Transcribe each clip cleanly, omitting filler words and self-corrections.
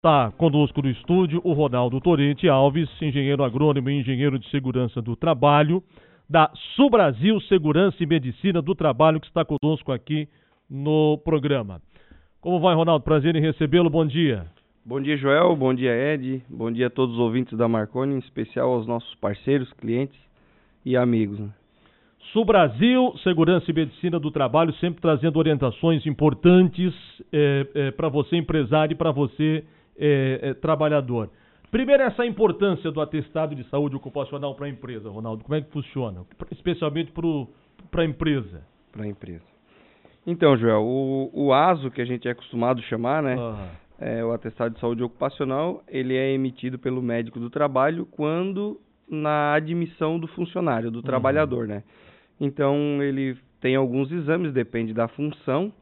Está conosco no estúdio o Ronaldo Torrente Alves, engenheiro agrônomo e engenheiro de segurança do trabalho, da Subrasil Segurança e Medicina do Trabalho, que está conosco aqui no programa. Como vai, Ronaldo? Prazer em recebê-lo. Bom dia. Bom dia, Joel. Bom dia, Ed. Bom dia a todos os ouvintes da Marconi, em especial aos nossos parceiros, clientes e amigos. Subrasil Segurança e Medicina do Trabalho, sempre trazendo orientações importantes para você, empresário, e para você, trabalhador. Primeiro, essa importância do atestado de saúde ocupacional para a empresa, Ronaldo. Como é que funciona? Especialmente para a empresa. Para a empresa. Então, Joel, o ASO, que a gente é acostumado a chamar, né? O atestado de saúde ocupacional, ele é emitido pelo médico do trabalho quando na admissão do funcionário, do trabalhador, né? Então, ele tem alguns exames, depende da função,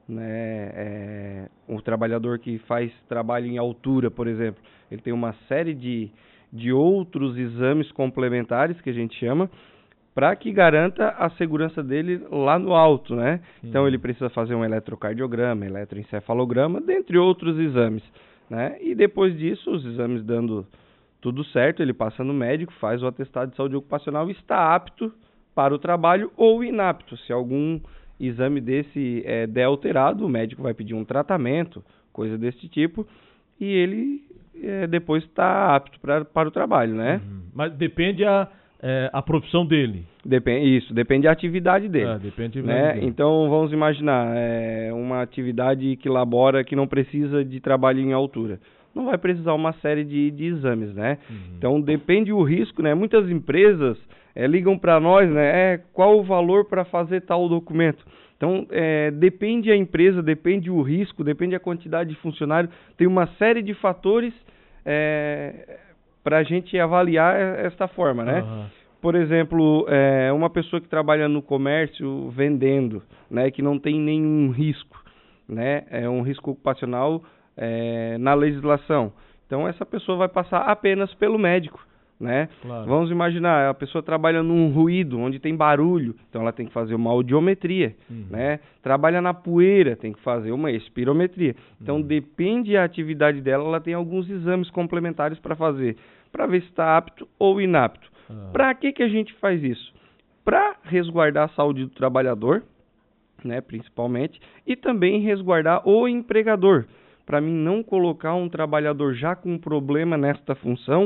né? O trabalhador que faz trabalho em altura, por exemplo, ele tem uma série de outros exames complementares, que a gente chama, para que garanta a segurança dele lá no alto, né? Então, ele precisa fazer um eletrocardiograma, eletroencefalograma, dentre outros exames, né? E depois disso, os exames dando tudo certo, ele passa no médico, faz o atestado de saúde ocupacional e está apto para o trabalho ou inapto. Se algum exame desse der alterado, o médico vai pedir um tratamento, coisa desse tipo, e ele depois está apto para o trabalho, né? Mas depende a profissão dele. Depende da atividade dele. Depende né? dele. Então, vamos imaginar, uma atividade que labora, que não precisa de trabalho em altura. Não vai precisar uma série de exames, né? Então, depende o risco, né? Muitas empresas ligam para nós, né? Qual o valor para fazer tal documento? Então, depende a empresa, depende o risco, depende a quantidade de funcionário. Tem uma série de fatores para a gente avaliar esta forma, né? Por exemplo, uma pessoa que trabalha no comércio vendendo, né? Que não tem nenhum risco, né? É um risco ocupacional na legislação. Então, essa pessoa vai passar apenas pelo médico, né? Claro. Vamos imaginar, a pessoa trabalha num ruído, onde tem barulho, então ela tem que fazer uma audiometria, né? Trabalha na poeira, tem que fazer uma espirometria. Então, depende da atividade dela, ela tem alguns exames complementares para fazer, para ver se está apto ou inapto. Para que a gente faz isso? Para resguardar a saúde do trabalhador, né, principalmente, e também resguardar o empregador. Para mim não colocar um trabalhador já com problema nesta função,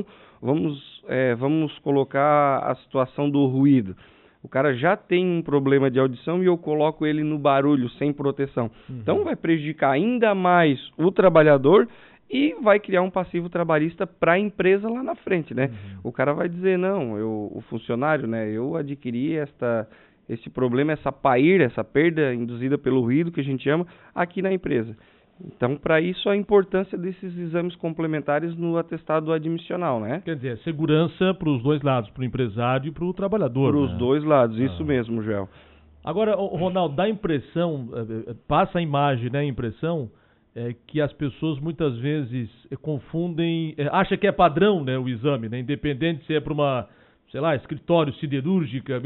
vamos colocar a situação do ruído. O cara já tem um problema de audição e eu coloco ele no barulho, sem proteção. Então vai prejudicar ainda mais o trabalhador e vai criar um passivo trabalhista para a empresa lá na frente, né? O cara vai dizer, não, o funcionário, né, eu adquiri esse problema, essa paíra, essa perda induzida pelo ruído, que a gente chama, aqui na empresa. Então, para isso, a importância desses exames complementares no atestado admissional, né? Quer dizer, segurança para os dois lados, para o empresário e para o trabalhador. Para os dois lados, isso mesmo, Joel. Agora, Ronaldo, dá a impressão, passa a imagem, né, a impressão, que as pessoas muitas vezes confundem, acha que é padrão, né, o exame, né, independente se é para uma, sei lá, escritório siderúrgica,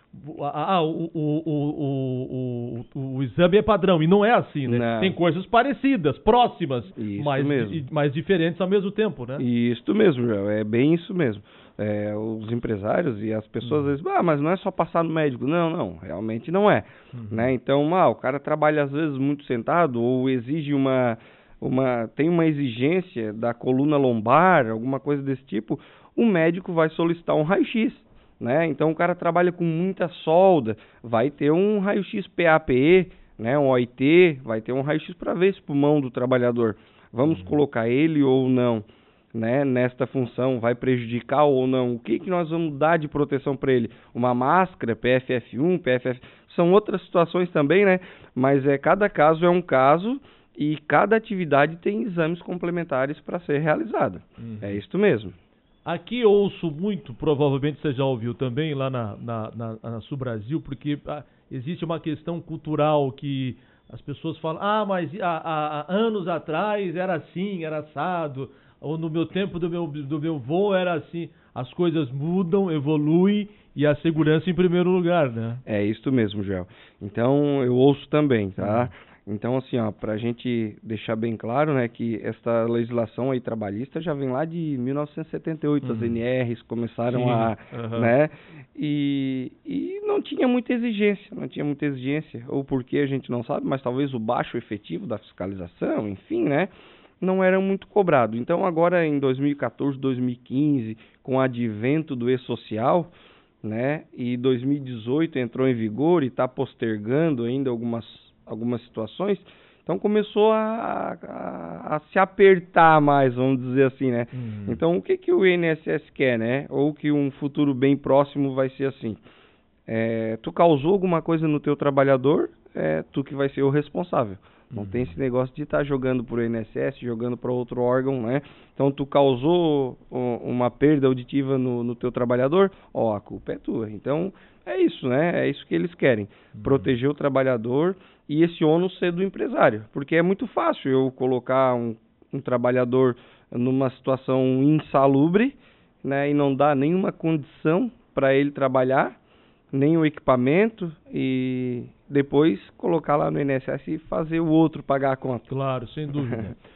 o exame é padrão, e não é assim, né? Não. Tem coisas parecidas, próximas, Isso mas diferentes ao mesmo tempo, né? Isso mesmo, Joel, é bem isso mesmo. Os empresários e as pessoas às vezes, mas não é só passar no médico. Não, realmente não é. Né? Então, o cara trabalha às vezes muito sentado ou exige tem uma exigência da coluna lombar, alguma coisa desse tipo, o médico vai solicitar um raio-x. Né? Então, o cara trabalha com muita solda, vai ter um raio-x PAPE, né? Um OIT, vai ter um raio-x para ver esse pulmão do trabalhador. Vamos colocar ele ou não, né? Nesta função, vai prejudicar ou não? O que nós vamos dar de proteção para ele? Uma máscara, PFF1, PFF... São outras situações também, né? Mas cada caso é um caso e cada atividade tem exames complementares para ser realizada. É isso mesmo. Aqui eu ouço muito, provavelmente você já ouviu também lá na Subrasil, porque existe uma questão cultural que as pessoas falam, mas há anos atrás era assim, era assado, ou no meu tempo do meu vô era assim. As coisas mudam, evoluem e a segurança em primeiro lugar, né? É isso mesmo, Joel. Então eu ouço também, tá? Então, assim, ó, para a gente deixar bem claro, né, que essa legislação aí trabalhista já vem lá de 1978, as NRs começaram né, e não tinha muita exigência, ou porque a gente não sabe, mas talvez o baixo efetivo da fiscalização, enfim, né, não era muito cobrado. Então, agora em 2014, 2015, com o advento do e-social, né, e 2018 entrou em vigor e está postergando ainda algumas situações, então começou a se apertar mais, vamos dizer assim, né? Então, o que o INSS quer, né? Ou que um futuro bem próximo vai ser assim. Tu causou alguma coisa no teu trabalhador, tu que vai ser o responsável. Não tem esse negócio de estar jogando para o INSS, jogando para outro órgão, né? Então, tu causou uma perda auditiva no teu trabalhador, a culpa é tua. Então, é isso, né? É isso que eles querem. Proteger o trabalhador e esse ônus ser do empresário. Porque é muito fácil eu colocar um trabalhador numa situação insalubre, né? E não dar nenhuma condição para ele trabalhar, nem o equipamento, e depois colocar lá no INSS e fazer o outro pagar a conta. Claro, sem dúvida.